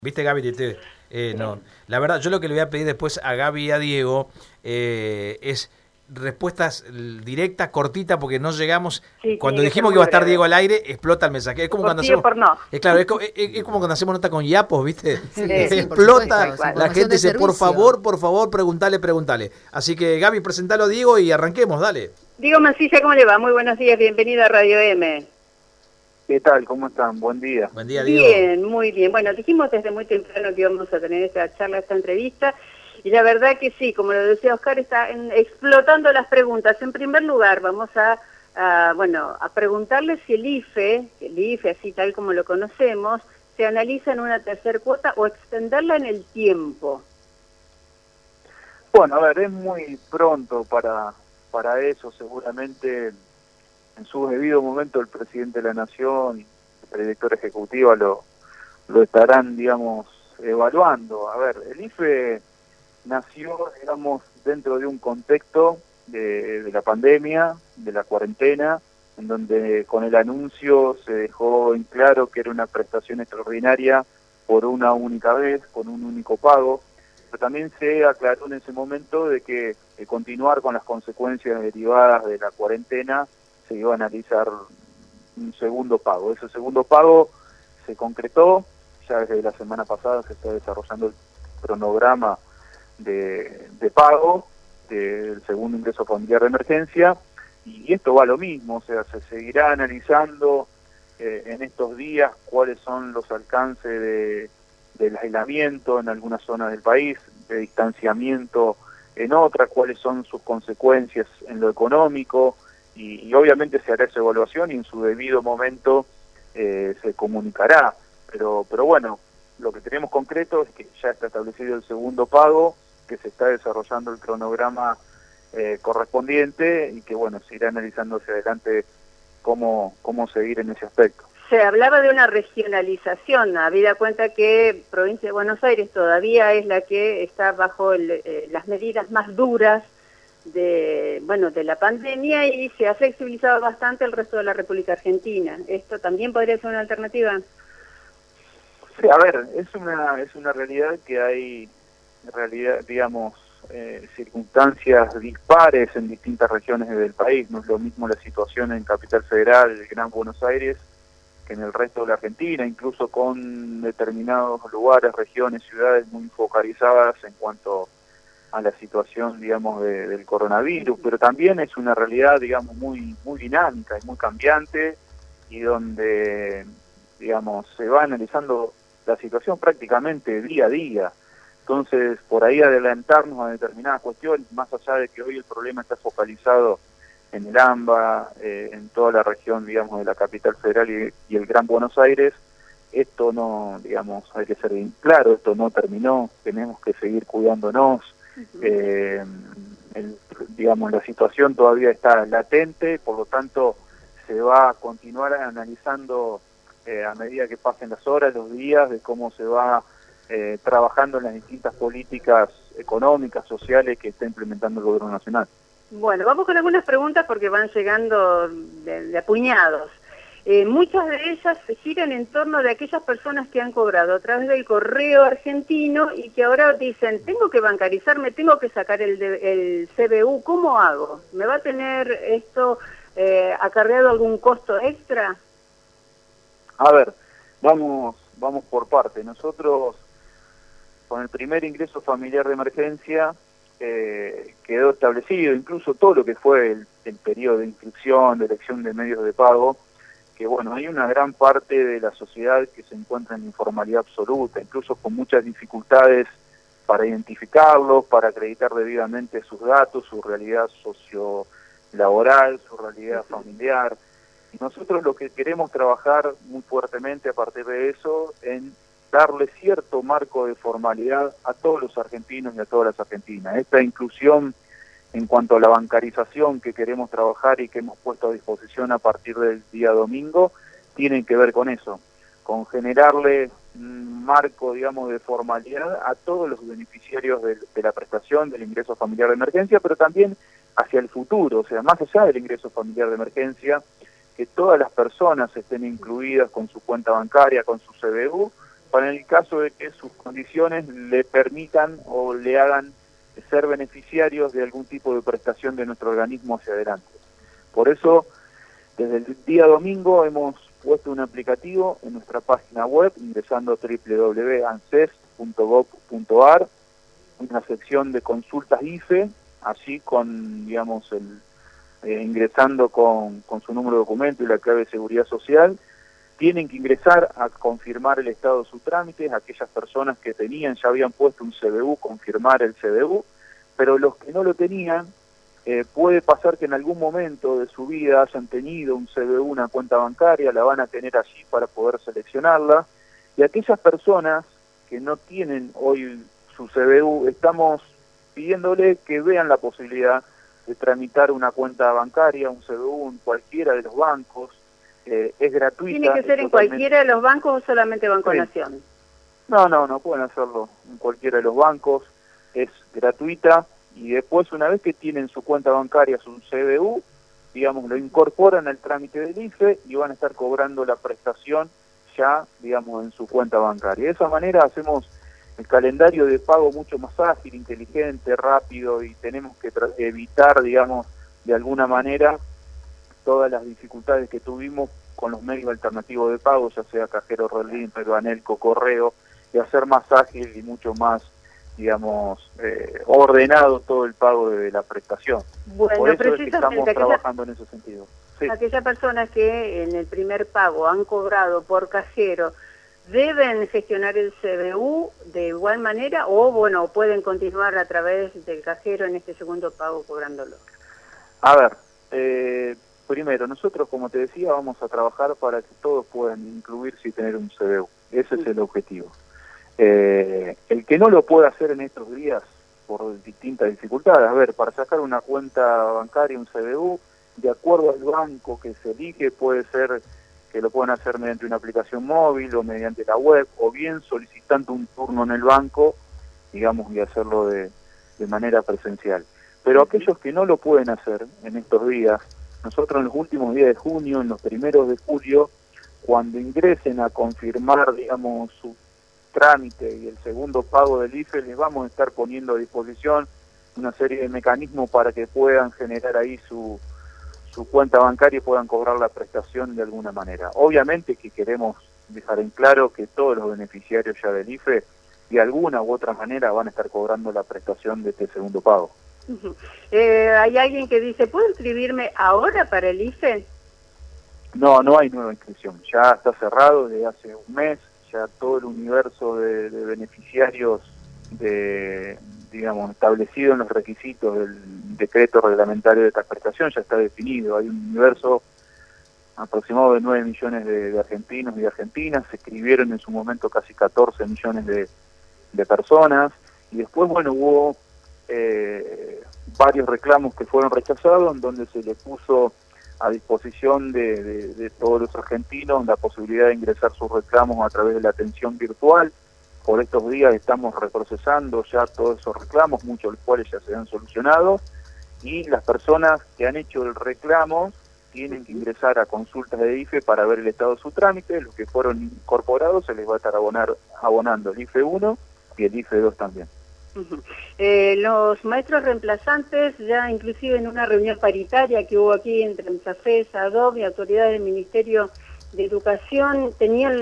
Viste, Gaby, no. La verdad, yo lo que le voy a pedir después a Gaby y a Diego es respuestas directas, cortitas, porque no llegamos. Sí, Cuando tiene que ser dijimos que muy iba a estar breve. Diego al aire, explota el mensaje. Es como Por cuando sí o hacemos. por no. Claro, es como cuando hacemos nota con yapos, ¿viste? Sí, sí, por Explota. supuesto, Tal es cual. La información gente de dice, servicio. por favor, preguntale. Así que, Gaby, presentalo a Diego y arranquemos, dale. Diego Mancilla, ¿cómo le va? Muy buenos días, bienvenido a Radio M. ¿Qué tal? ¿Cómo están? Buen día. Buen día, Diego. Bien, muy bien. Bueno, dijimos desde muy temprano que íbamos a tener esta charla, esta entrevista, y la verdad que sí, como lo decía Oscar, está explotando las preguntas. En primer lugar, vamos a preguntarle si el IFE, así tal como lo conocemos, se analiza en una tercer cuota o extenderla en el tiempo. Bueno, a ver, es muy pronto para eso. Seguramente en su debido momento el presidente de la Nación y el director ejecutivo lo estarán, digamos, evaluando. A ver, el IFE nació, digamos, dentro de un contexto de la pandemia, de la cuarentena, en donde con el anuncio se dejó en claro que era una prestación extraordinaria por una única vez, con un único pago, pero también se aclaró en ese momento de que continuar con las consecuencias derivadas de la cuarentena se iba a analizar un segundo pago. Ese segundo pago se concretó, ya desde la semana pasada se está desarrollando el cronograma de pago del segundo ingreso familiar de emergencia, y esto va a lo mismo, o sea, se seguirá analizando en estos días cuáles son los alcances del aislamiento en algunas zonas del país, de distanciamiento en otras, cuáles son sus consecuencias en lo económico, y obviamente se hará esa evaluación y en su debido momento se comunicará, pero bueno, lo que tenemos concreto es que ya está establecido el segundo pago, que se está desarrollando el cronograma correspondiente y que bueno, se irá analizando hacia adelante cómo seguir en ese aspecto. Se hablaba de una regionalización, habida cuenta que provincia de Buenos Aires todavía es la que está bajo las medidas más duras de la pandemia, y se ha flexibilizado bastante el resto de la República Argentina. ¿Esto también podría ser una alternativa? Sí, a ver, es una realidad que hay, en realidad, digamos, circunstancias dispares en distintas regiones del país. No es lo mismo la situación en Capital Federal, el Gran Buenos Aires, que en el resto de la Argentina, incluso con determinados lugares, regiones, ciudades muy focalizadas en cuanto a la situación, digamos, del coronavirus, pero también es una realidad, digamos, muy dinámica y muy cambiante, y donde, digamos, se va analizando la situación prácticamente día a día. Entonces, por ahí adelantarnos a determinadas cuestiones, más allá de que hoy el problema está focalizado en el AMBA, en toda la región, digamos, de la Capital Federal y el Gran Buenos Aires, esto no, digamos, hay que ser bien claro, esto no terminó, tenemos que seguir cuidándonos. Digamos, la situación todavía está latente, por lo tanto se va a continuar analizando a medida que pasen las horas, los días, de cómo se va trabajando en las distintas políticas económicas, sociales que está implementando el gobierno nacional. Bueno, vamos con algunas preguntas porque van llegando de a puñados. Muchas de ellas se giran en torno de aquellas personas que han cobrado a través del correo argentino y que ahora dicen, tengo que bancarizarme, tengo que sacar el CBU, ¿cómo hago? ¿Me va a tener esto acarreado algún costo extra? A ver, vamos por parte. Nosotros, con el primer ingreso familiar de emergencia, quedó establecido, incluso todo lo que fue el periodo de inscripción, de elección de medios de pago, que bueno, hay una gran parte de la sociedad que se encuentra en informalidad absoluta, incluso con muchas dificultades para identificarlos, para acreditar debidamente sus datos, su realidad sociolaboral, su realidad familiar. Y nosotros lo que queremos trabajar muy fuertemente a partir de eso, en darle cierto marco de formalidad a todos los argentinos y a todas las argentinas. Esta inclusión en cuanto a la bancarización que queremos trabajar y que hemos puesto a disposición a partir del día domingo, tienen que ver con eso, con generarle un marco, digamos, de formalidad a todos los beneficiarios de la prestación del ingreso familiar de emergencia, pero también hacia el futuro, o sea, más allá del ingreso familiar de emergencia, que todas las personas estén incluidas con su cuenta bancaria, con su CBU, para el caso de que sus condiciones le permitan o le hagan ser beneficiarios de algún tipo de prestación de nuestro organismo hacia adelante. Por eso, desde el día domingo hemos puesto un aplicativo en nuestra página web, ingresando a www.anses.gov.ar, una sección de consultas IFE, así con, digamos, ingresando con su número de documento y la clave de seguridad social. Tienen que ingresar a confirmar el estado de sus trámites, aquellas personas que ya habían puesto un CBU, confirmar el CBU, pero los que no lo tenían, puede pasar que en algún momento de su vida hayan tenido un CBU, una cuenta bancaria, la van a tener allí para poder seleccionarla, y aquellas personas que no tienen hoy su CBU, estamos pidiéndole que vean la posibilidad de tramitar una cuenta bancaria, un CBU en cualquiera de los bancos. Es gratuita. ¿Tiene que ser en cualquiera de los bancos o solamente Banco Nación? No, pueden hacerlo en cualquiera de los bancos, es gratuita, y después, una vez que tienen su cuenta bancaria, su CBU, digamos, lo incorporan al trámite del IFE y van a estar cobrando la prestación ya, digamos, en su cuenta bancaria. De esa manera hacemos el calendario de pago mucho más ágil, inteligente, rápido, y tenemos que evitar, digamos, de alguna manera todas las dificultades que tuvimos con los medios alternativos de pago, ya sea Cajero Relín, Banelco, Correo, y hacer más ágil y mucho más, digamos, ordenado todo el pago de la prestación. Bueno, por eso es que estamos trabajando en ese sentido. Sí. Aquellas personas que en el primer pago han cobrado por cajero, ¿deben gestionar el CBU de igual manera o, bueno, pueden continuar a través del cajero en este segundo pago cobrándolo? A ver, primero, nosotros, como te decía, vamos a trabajar para que todos puedan incluirse y tener un CBU. Ese es el objetivo. El que no lo pueda hacer en estos días por distintas dificultades, a ver, para sacar una cuenta bancaria, un CBU, de acuerdo al banco que se elige, puede ser que lo puedan hacer mediante una aplicación móvil o mediante la web, o bien solicitando un turno en el banco, digamos, y hacerlo de manera presencial. Pero aquellos que no lo pueden hacer en estos días, nosotros en los últimos días de junio, en los primeros de julio, cuando ingresen a confirmar, digamos, su trámite y el segundo pago del IFE, les vamos a estar poniendo a disposición una serie de mecanismos para que puedan generar ahí su cuenta bancaria y puedan cobrar la prestación de alguna manera. Obviamente que queremos dejar en claro que todos los beneficiarios ya del IFE de alguna u otra manera van a estar cobrando la prestación de este segundo pago. Hay alguien que dice, ¿puedo inscribirme ahora para el IFE? No hay nueva inscripción, ya está cerrado desde hace un mes, ya todo el universo de beneficiarios digamos, establecido en los requisitos del decreto reglamentario de esta prestación ya está definido. Hay un universo aproximado de 9 millones de argentinos y de argentinas, se escribieron en su momento casi 14 millones de personas, y después, bueno, hubo varios reclamos que fueron rechazados, en donde se le puso a disposición de todos los argentinos la posibilidad de ingresar sus reclamos a través de la atención virtual. Por estos días estamos reprocesando ya todos esos reclamos, muchos de los cuales ya se han solucionado, y las personas que han hecho el reclamo tienen que ingresar a consultas de IFE para ver el estado de su trámite. Los que fueron incorporados se les va a estar abonando el IFE 1 y el IFE 2 también. Los maestros reemplazantes, ya inclusive en una reunión paritaria que hubo aquí entre MSAFES, ADOB y autoridades del Ministerio de Educación, tenían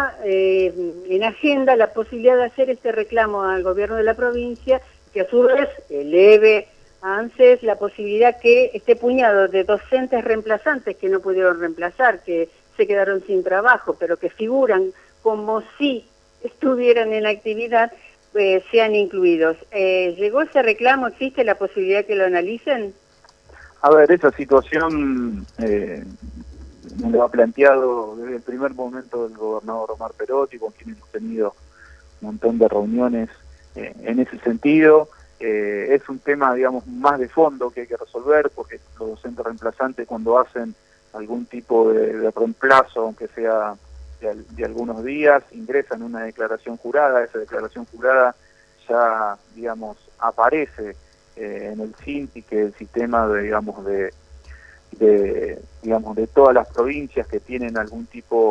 en agenda la posibilidad de hacer este reclamo al gobierno de la provincia, que a su vez eleve a ANSES la posibilidad que este puñado de docentes reemplazantes que no pudieron reemplazar, que se quedaron sin trabajo, pero que figuran como si estuvieran en actividad, sean incluidos. ¿Llegó ese reclamo? ¿Existe la posibilidad que lo analicen? A ver, esa situación lo ha planteado desde el primer momento el gobernador Omar Perotti, con quien hemos tenido un montón de reuniones en ese sentido. Es un tema, digamos, más de fondo que hay que resolver, porque los docentes reemplazantes, cuando hacen algún tipo de reemplazo, aunque sea de algunos días, ingresan una declaración jurada. Esa declaración jurada ya, digamos, aparece en el SINTI, que es el sistema de todas las provincias que tienen algún tipo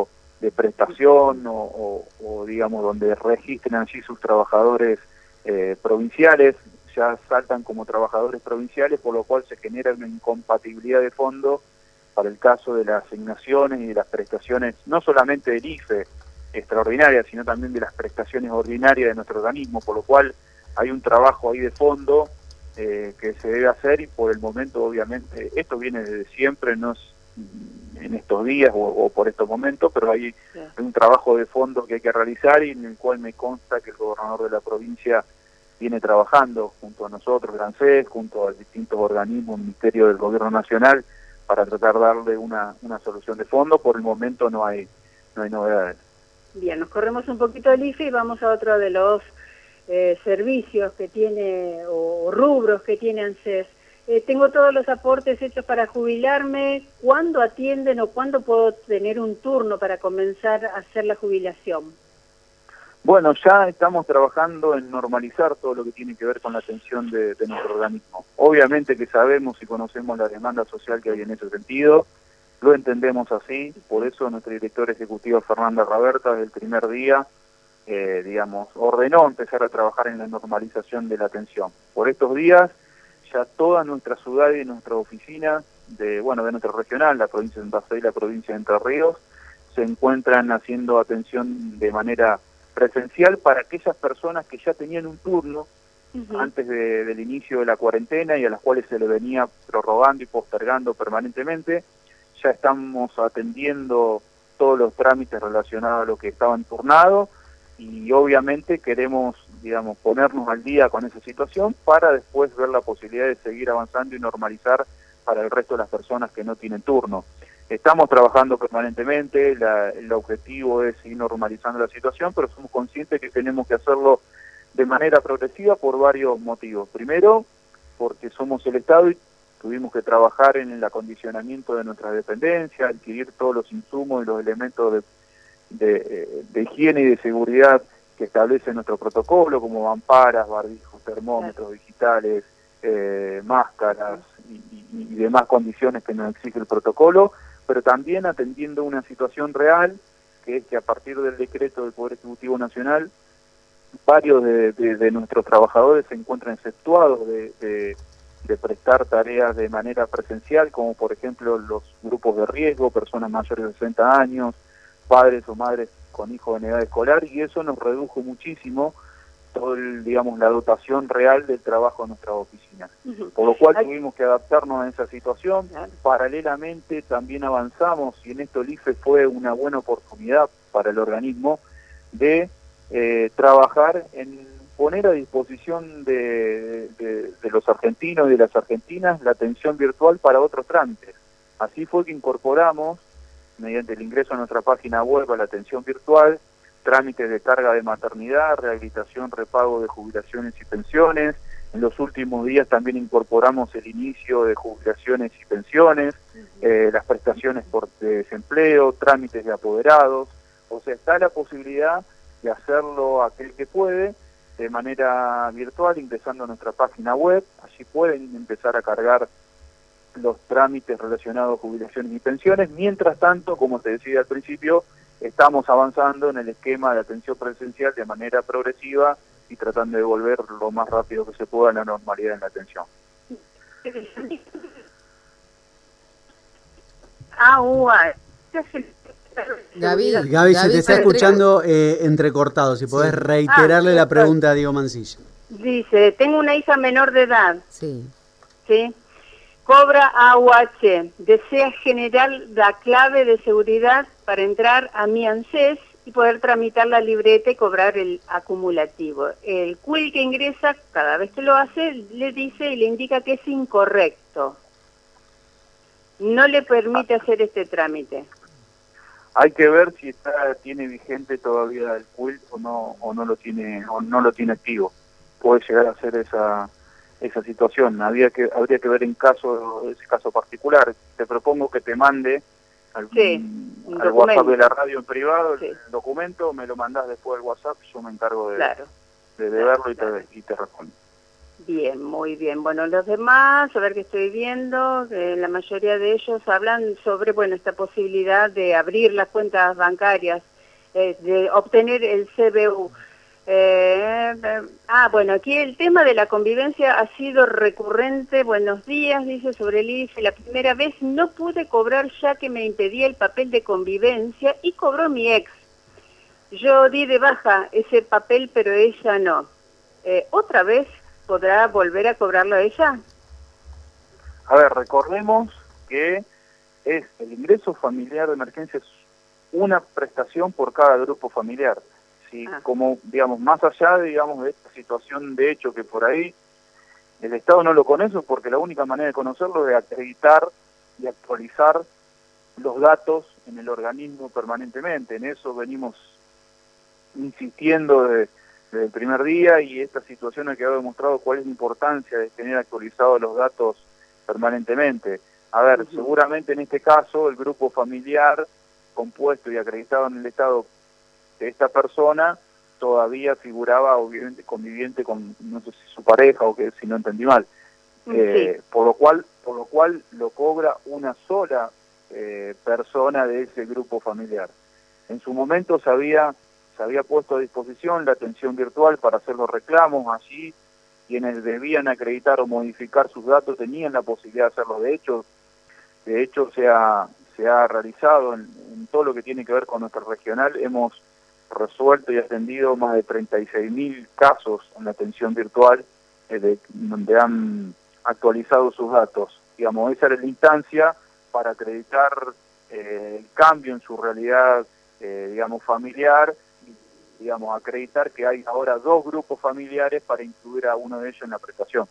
prestación o digamos donde registren allí sus trabajadores provinciales, ya saltan como trabajadores provinciales, por lo cual se genera una incompatibilidad de fondo para el caso de las asignaciones y de las prestaciones, no solamente del IFE extraordinaria, sino también de las prestaciones ordinarias de nuestro organismo, por lo cual hay un trabajo ahí de fondo que se debe hacer, y por el momento obviamente esto viene desde siempre, no es en estos días o por estos momentos, pero hay un trabajo de fondo que hay que realizar y en el cual me consta que el gobernador de la provincia viene trabajando junto a nosotros, el ANSES, junto a distintos organismos, Ministerio del Gobierno Nacional, para tratar de darle una solución de fondo. Por el momento no hay novedades. Bien, nos corremos un poquito del IFE y vamos a otro de los servicios que tiene o rubros que tiene ANSES. Tengo todos los aportes hechos para jubilarme. ¿Cuándo atienden o cuándo puedo tener un turno para comenzar a hacer la jubilación? Bueno, ya estamos trabajando en normalizar todo lo que tiene que ver con la atención de nuestro organismo. Obviamente que sabemos y conocemos la demanda social que hay en ese sentido, lo entendemos así, por eso nuestra directora ejecutiva Fernanda Raberta desde el primer día, ordenó empezar a trabajar en la normalización de la atención. Por estos días ya toda nuestra ciudad y nuestra oficina de nuestra regional, la provincia de Santa Fe y la provincia de Entre Ríos, se encuentran haciendo atención de manera presencial para aquellas personas que ya tenían un turno antes del inicio de la cuarentena y a las cuales se le venía prorrogando y postergando permanentemente. Ya estamos atendiendo todos los trámites relacionados a lo que estaban turnados y obviamente queremos, ponernos al día con esa situación para después ver la posibilidad de seguir avanzando y normalizar para el resto de las personas que no tienen turno. Estamos trabajando permanentemente, el objetivo es ir normalizando la situación, pero somos conscientes que tenemos que hacerlo de manera progresiva por varios motivos. Primero, porque somos el Estado y tuvimos que trabajar en el acondicionamiento de nuestras dependencias, adquirir todos los insumos y los elementos de higiene y de seguridad que establece nuestro protocolo, como mamparas, barbijos, termómetros digitales, máscaras y demás condiciones que nos exige el protocolo, pero también atendiendo una situación real, que es que a partir del decreto del Poder Ejecutivo Nacional, varios de nuestros trabajadores se encuentran exceptuados de prestar tareas de manera presencial, como por ejemplo los grupos de riesgo, personas mayores de 60 años, padres o madres con hijos en edad escolar, y eso nos redujo muchísimo todo la dotación real del trabajo en nuestra oficina. Por lo cual tuvimos que adaptarnos a esa situación. Paralelamente también avanzamos, y en esto el IFE fue una buena oportunidad para el organismo de trabajar en poner a disposición de los argentinos y de las argentinas la atención virtual para otros trámites. Así fue que incorporamos, mediante el ingreso a nuestra página web, a la atención virtual, trámites de carga de maternidad, rehabilitación, repago de jubilaciones y pensiones. En los últimos días también incorporamos el inicio de jubilaciones y pensiones, las prestaciones por desempleo, trámites de apoderados. O sea, está la posibilidad de hacerlo aquel que puede de manera virtual, ingresando a nuestra página web. Allí pueden empezar a cargar los trámites relacionados a jubilaciones y pensiones. Mientras tanto, como te decía al principio, estamos avanzando en el esquema de atención presencial de manera progresiva y tratando de volver lo más rápido que se pueda a la normalidad en la atención. Gaby, se te está escuchando entrecortado. Si podés reiterarle la pregunta a Diego Mancilla. Dice, tengo una hija menor de edad. Sí. ¿Sí? Cobra AUH, desea generar la clave de seguridad para entrar a mi ANSES y poder tramitar la libreta y cobrar el acumulativo. El CUIL que ingresa, cada vez que lo hace, le dice y le indica que es incorrecto. No le permite hacer este trámite. Hay que ver si tiene vigente todavía el CUIL o no lo tiene activo. Puede llegar a ser esa situación. Habría que ver en ese caso particular. Te propongo que te mande al WhatsApp de la radio en privado el documento, me lo mandás después al WhatsApp, yo me encargo de verlo y te respondo. Bien, muy bien. Bueno, los demás, a ver qué estoy viendo, la mayoría de ellos hablan sobre, bueno, esta posibilidad de abrir las cuentas bancarias, de obtener el CBU. Bueno, aquí el tema de la convivencia ha sido recurrente. Buenos días, dice sobre el IFE. La primera vez no pude cobrar ya que me impedía el papel de convivencia y cobró mi ex. Yo di de baja ese papel, pero ella no. ¿Otra vez podrá volver a cobrarlo ella? A ver, recordemos que el ingreso familiar de emergencia es una prestación por cada grupo familiar. Si como, digamos, más allá, digamos, de esta situación de hecho que por ahí el Estado no lo conoce, porque la única manera de conocerlo es acreditar y actualizar los datos en el organismo permanentemente. En eso venimos insistiendo desde el primer día, y esta situación ha quedado demostrado cuál es la importancia de tener actualizados los datos permanentemente. A ver, seguramente en este caso el grupo familiar compuesto y acreditado en el Estado de esta persona todavía figuraba obviamente conviviente con, no sé si su pareja o que si no entendí mal, por lo cual lo cobra una sola persona de ese grupo familiar. En su momento se había puesto a disposición la atención virtual para hacer los reclamos. Allí quienes debían acreditar o modificar sus datos tenían la posibilidad de hacerlo. De hecho se ha realizado en todo lo que tiene que ver con nuestra regional. Hemos resuelto y atendido más de 36.000 casos en la atención virtual, donde han actualizado sus datos. Digamos, esa era la instancia para acreditar el cambio en su realidad, digamos, familiar, y, digamos, acreditar que hay ahora 2 grupos familiares para incluir a uno de ellos en la prestación.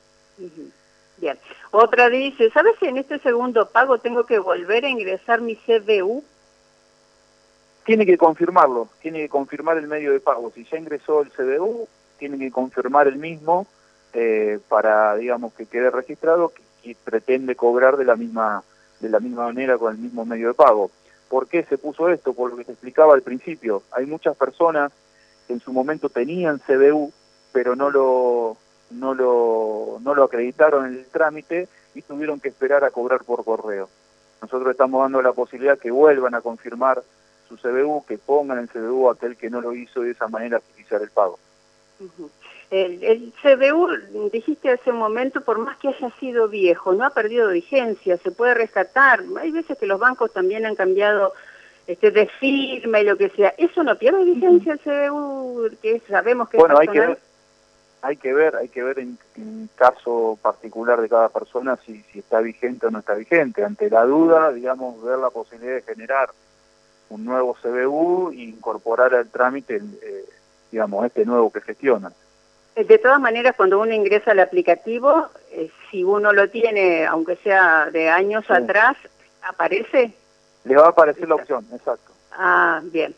Bien. Otra dice, ¿sabes si en este segundo pago tengo que volver a ingresar mi CBU? Tiene que confirmarlo, tiene que confirmar el medio de pago. Si ya ingresó el CBU, tiene que confirmar el mismo para, digamos, que quede registrado que pretende cobrar de la misma manera con el mismo medio de pago. ¿Por qué se puso esto? Por lo que te explicaba al principio. Hay muchas personas que en su momento tenían CBU, pero no lo acreditaron en el trámite y tuvieron que esperar a cobrar por correo. Nosotros estamos dando la posibilidad que vuelvan a confirmar su CBU, que pongan el CBU a aquel que no lo hizo, y de esa manera agilizar el pago. El CBU, dijiste hace un momento, por más que haya sido viejo, no ha perdido vigencia, se puede rescatar. Hay veces que los bancos también han cambiado de firma y lo que sea. ¿Eso no pierde vigencia el CBU? Que sabemos que bueno, es personal. hay que ver en caso particular de cada persona si está vigente o no está vigente. Ante la duda, digamos, ver la posibilidad de generar un nuevo CBU e incorporar al trámite, digamos, este nuevo que gestionan. De todas maneras, cuando uno ingresa al aplicativo, si uno lo tiene, aunque sea de años atrás, ¿aparece? Le va a aparecer la opción, exacto. Ah, bien.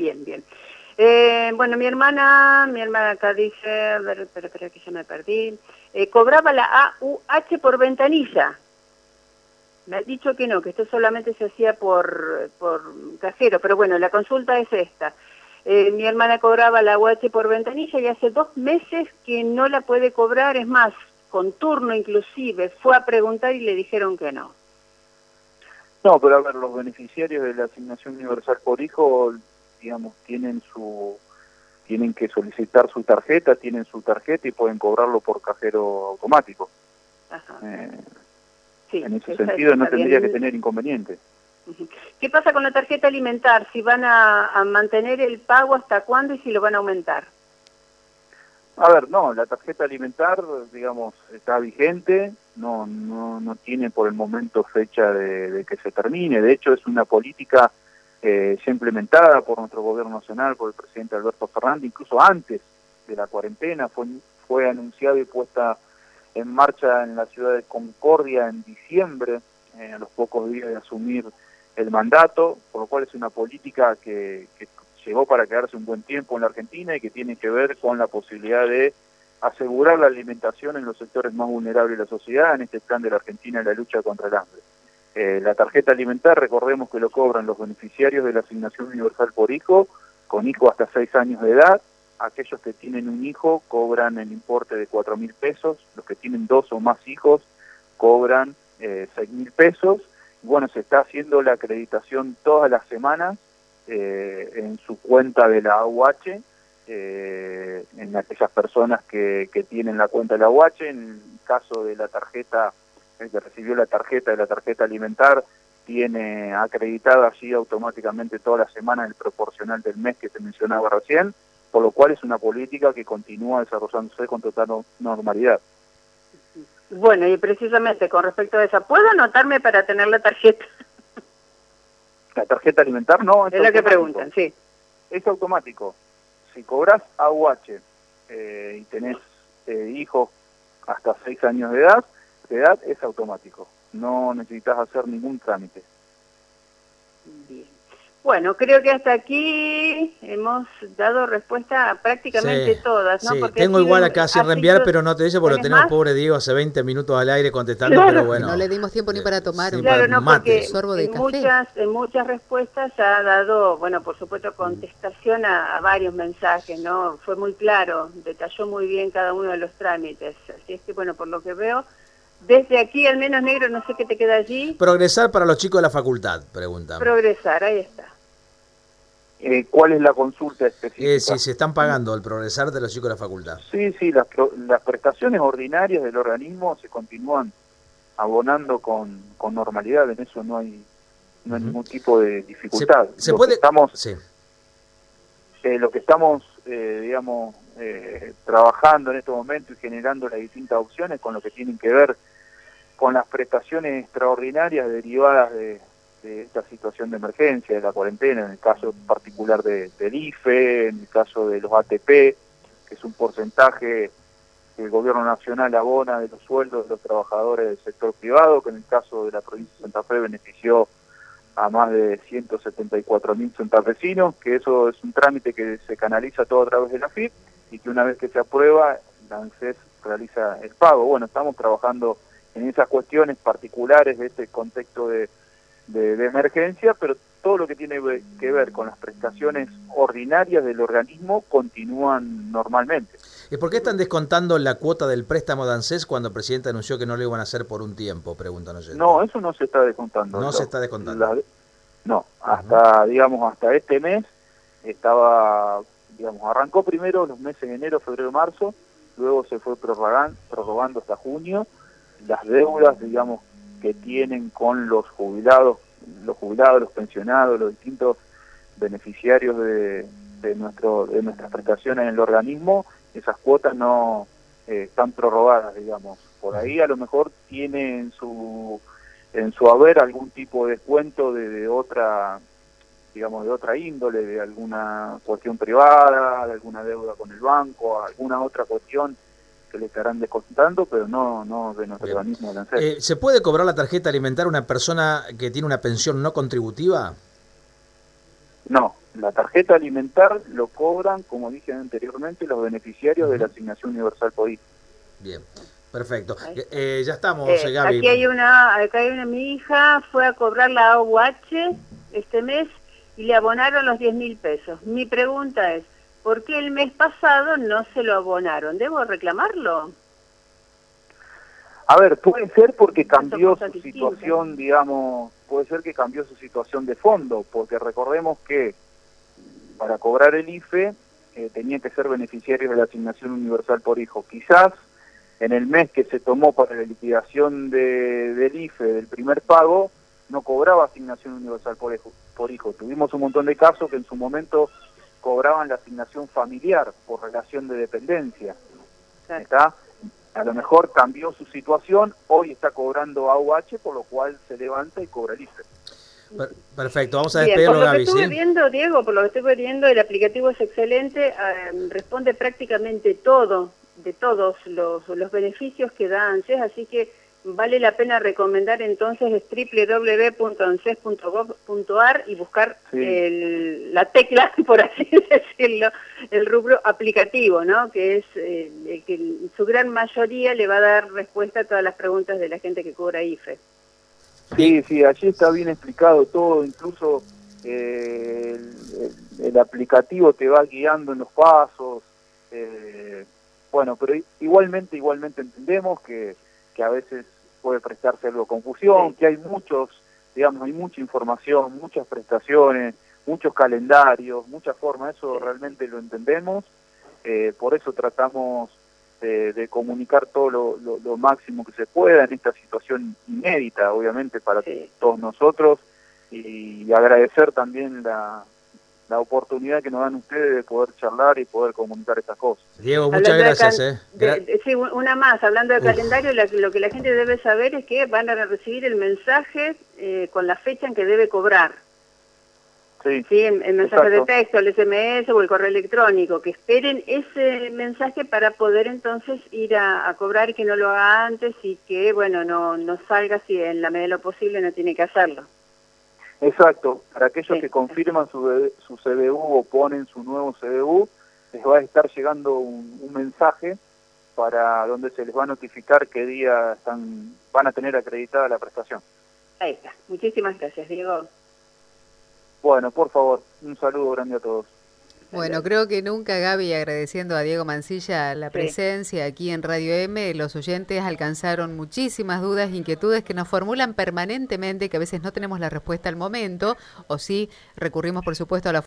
Bueno, mi hermana acá dice, a ver, espera que ya me perdí, cobraba la AUH por ventanilla. Me ha dicho que no, que esto solamente se hacía por cajero, pero bueno, la consulta es esta. Mi hermana cobraba la AUH por ventanilla y hace 2 meses que no la puede cobrar, es más, con turno inclusive, fue a preguntar y le dijeron que no. No, pero a ver, los beneficiarios de la asignación universal por hijo, digamos, tienen que solicitar su tarjeta, tienen su tarjeta y pueden cobrarlo por cajero automático. Ajá. Sí, en ese sentido no tendría que tener inconveniente. ¿Qué pasa con la tarjeta alimentar? ¿Si van a mantener el pago hasta cuándo y si lo van a aumentar? A ver, no, la tarjeta alimentar, digamos, está vigente, no tiene por el momento fecha de que se termine. De hecho, es una política ya implementada por nuestro gobierno nacional, por el presidente Alberto Fernández, incluso antes de la cuarentena, fue anunciada y puesta en marcha en la ciudad de Concordia en diciembre, a los pocos días de asumir el mandato, por lo cual es una política que llegó para quedarse un buen tiempo en la Argentina y que tiene que ver con la posibilidad de asegurar la alimentación en los sectores más vulnerables de la sociedad, en este plan de la Argentina de la lucha contra el hambre. La tarjeta alimentar, recordemos que lo cobran los beneficiarios de la asignación universal por hijo, con hijo hasta 6 años de edad, aquellos que tienen un hijo cobran el importe de 4.000 pesos, los que tienen 2 o más hijos cobran 6.000 pesos. Bueno, se está haciendo la acreditación todas las semanas en su cuenta de la AUH, en aquellas personas que tienen la cuenta de la AUH. En el caso de la tarjeta, el que recibió la tarjeta alimentar, tiene acreditada allí automáticamente toda la semana el proporcional del mes que se mencionaba recién, por lo cual es una política que continúa desarrollándose con total normalidad. Bueno, y precisamente con respecto a esa, ¿puedo anotarme para tener la tarjeta? La tarjeta alimentar no, es lo que preguntan, sí. Es automático. Si cobras AUH y tenés hijos hasta 6 años de edad, es automático. No necesitas hacer ningún trámite. Bien. Bueno, creo que hasta aquí hemos dado respuesta a prácticamente todas, ¿no? Sí, porque tengo igual acá sin reenviar, pero no te dice porque lo tenemos pobre Diego hace 20 minutos al aire contestando, claro, pero bueno. No le dimos tiempo ni para tomar un mate. sorbo de café. En muchas respuestas ha dado, bueno, por supuesto, contestación a varios mensajes, ¿no? Fue muy claro, detalló muy bien cada uno de los trámites. Así es que, bueno, por lo que veo, desde aquí, al menos negro, no sé qué te queda allí. Progresar para los chicos de la facultad, preguntan. Progresar, ahí está. ¿Cuál es la consulta específica? Si se están pagando el progresar de los chicos de la facultad. Sí, las prestaciones ordinarias del organismo se continúan abonando con normalidad, en eso no hay ningún tipo de dificultad. ¿Se puede? Lo que estamos digamos, trabajando en este momento y generando las distintas opciones con lo que tienen que ver con las prestaciones extraordinarias derivadas de esta situación de emergencia, de la cuarentena, en el caso particular del IFE, en el caso de los ATP, que es un porcentaje que el gobierno nacional abona de los sueldos de los trabajadores del sector privado, que en el caso de la provincia de Santa Fe benefició a más de 174.000 santafesinos, que eso es un trámite que se canaliza todo a través de la AFIP y que una vez que se aprueba, la ANSES realiza el pago. Bueno, estamos trabajando en esas cuestiones particulares de este contexto de emergencia, pero todo lo que tiene que ver con las prestaciones ordinarias del organismo continúan normalmente. ¿Y por qué están descontando la cuota del préstamo de ANSES cuando el presidente anunció que no lo iban a hacer por un tiempo? Preguntan oyentes. No, eso no se está descontando. No se está descontando. No, hasta este mes estaba, arrancó primero los meses de enero, febrero, marzo, luego se fue prorrogando hasta junio. Las deudas, que tienen con los jubilados, los pensionados, los distintos beneficiarios de nuestras prestaciones en el organismo, esas cuotas no están prorrogadas, Por ahí a lo mejor tiene en su haber algún tipo de descuento de otra índole, de alguna cuestión privada, de alguna deuda con el banco, alguna otra cuestión que le estarán descontando, pero no de nuestro organismo de la ANSES. ¿Se puede cobrar la tarjeta alimentar a una persona que tiene una pensión no contributiva? No, la tarjeta alimentar lo cobran, como dije anteriormente, los beneficiarios de la Asignación Universal por Hijo. Bien, perfecto. Ya estamos, Gaby. Acá hay una, mi hija fue a cobrar la AUH este mes y le abonaron los 10.000 pesos. Mi pregunta es, ¿por qué el mes pasado no se lo abonaron? ¿Debo reclamarlo? A ver, puede ser porque cambió su situación, puede ser que cambió su situación de fondo, porque recordemos que para cobrar el IFE tenía que ser beneficiarios de la Asignación Universal por Hijo. Quizás en el mes que se tomó para la liquidación del IFE, del primer pago, no cobraba Asignación Universal por Hijo. Tuvimos un montón de casos que en su momento cobraban la asignación familiar por relación de dependencia. ¿Está? A lo mejor cambió su situación, hoy está cobrando AUH, por lo cual se levanta y cobra el IFE. Perfecto, vamos a despedirlo, Gaby. Por lo que estuve viendo, Diego, por lo que estuve viendo, el aplicativo es excelente, responde prácticamente todo, de todos los beneficios que da ANSES, así que vale la pena recomendar entonces www.anses.gov.ar y buscar la tecla, por así decirlo, el rubro aplicativo, ¿no? Que es que en su gran mayoría le va a dar respuesta a todas las preguntas de la gente que cobra IFE. Sí, allí está bien explicado todo, incluso el aplicativo te va guiando en los pasos, Bueno, pero igualmente entendemos que a veces puede prestarse algo de confusión, Sí. que hay hay mucha información, muchas prestaciones, muchos calendarios, muchas formas, eso realmente lo entendemos, por eso tratamos de comunicar todo lo máximo que se pueda en esta situación inédita, obviamente, para todos nosotros, y agradecer también la oportunidad que nos dan ustedes de poder charlar y poder comunicar estas cosas. Diego, muchas gracias. Sí, una más, hablando del calendario, lo que la gente debe saber es que van a recibir el mensaje con la fecha en que debe cobrar. Sí, el mensaje de texto, el SMS o el correo electrónico, que esperen ese mensaje para poder entonces ir a cobrar y que no lo haga antes y que, bueno, no salga si en la medida de lo posible no tiene que hacerlo. Exacto, para aquellos que confirman su CBU o ponen su nuevo CBU, les va a estar llegando un mensaje para donde se les va a notificar qué día van a tener acreditada la prestación. Ahí está. Muchísimas gracias, Diego. Bueno, por favor, un saludo grande a todos. Bueno, creo que nunca, Gaby, agradeciendo a Diego Mancilla la presencia aquí en Radio M, los oyentes alcanzaron muchísimas dudas, inquietudes que nos formulan permanentemente, que a veces no tenemos la respuesta al momento, o sí recurrimos, por supuesto, a la